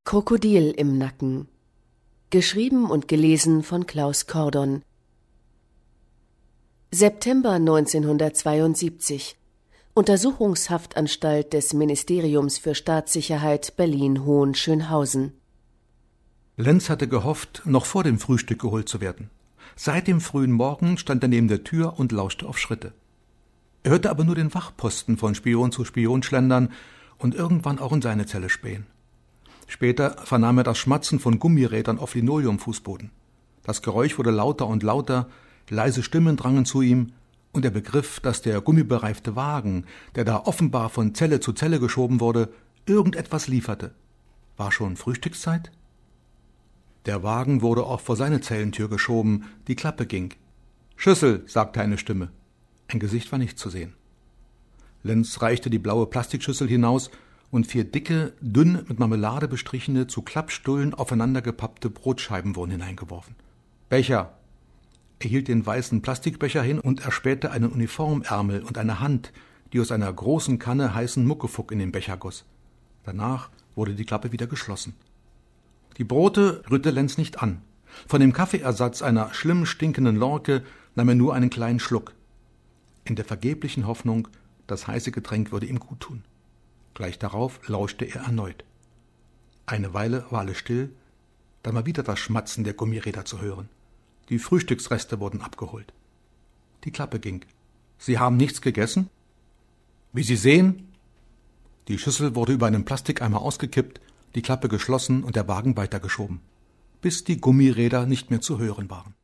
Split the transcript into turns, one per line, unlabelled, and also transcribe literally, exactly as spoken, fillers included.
Krokodil im Nacken. Geschrieben und gelesen von Klaus Kordon. September neunzehnhundertzweiundsiebzig. Untersuchungshaftanstalt des Ministeriums für Staatssicherheit Berlin-Hohenschönhausen.
Lenz hatte gehofft, noch vor dem Frühstück geholt zu werden. Seit dem frühen Morgen stand er neben der Tür und lauschte auf Schritte. Er hörte aber nur den Wachposten von Spion zu Spion schlendern und irgendwann auch in seine Zelle spähen. Später vernahm er das Schmatzen von Gummirädern auf Linoleumfußboden. Das Geräusch wurde lauter und lauter, leise Stimmen drangen zu ihm, und er begriff, dass der gummibereifte Wagen, der da offenbar von Zelle zu Zelle geschoben wurde, irgendetwas lieferte. War schon Frühstückszeit? Der Wagen wurde auch vor seine Zellentür geschoben, die Klappe ging. »Schüssel«, sagte eine Stimme. Ein Gesicht war nicht zu sehen. Lenz reichte die blaue Plastikschüssel hinaus, und vier dicke, dünn mit Marmelade bestrichene, zu Klappstullen aufeinandergepappte Brotscheiben wurden hineingeworfen. »Becher!« Er hielt den weißen Plastikbecher hin und erspähte einen Uniformärmel und eine Hand, die aus einer großen Kanne heißen Muckefuck in den Becher goss. Danach wurde die Klappe wieder geschlossen. Die Brote rührte Lenz nicht an. Von dem Kaffeeersatz einer schlimm stinkenden Lorke nahm er nur einen kleinen Schluck, in der vergeblichen Hoffnung, das heiße Getränk würde ihm guttun. Gleich darauf lauschte er erneut. Eine Weile war alles still, dann war wieder das Schmatzen der Gummiräder zu hören. Die Frühstücksreste wurden abgeholt. Die Klappe ging. »Sie haben nichts gegessen?« »Wie Sie sehen.« Die Schüssel wurde über einen Plastikeimer ausgekippt, die Klappe geschlossen und der Wagen weitergeschoben, bis die Gummiräder nicht mehr zu hören waren.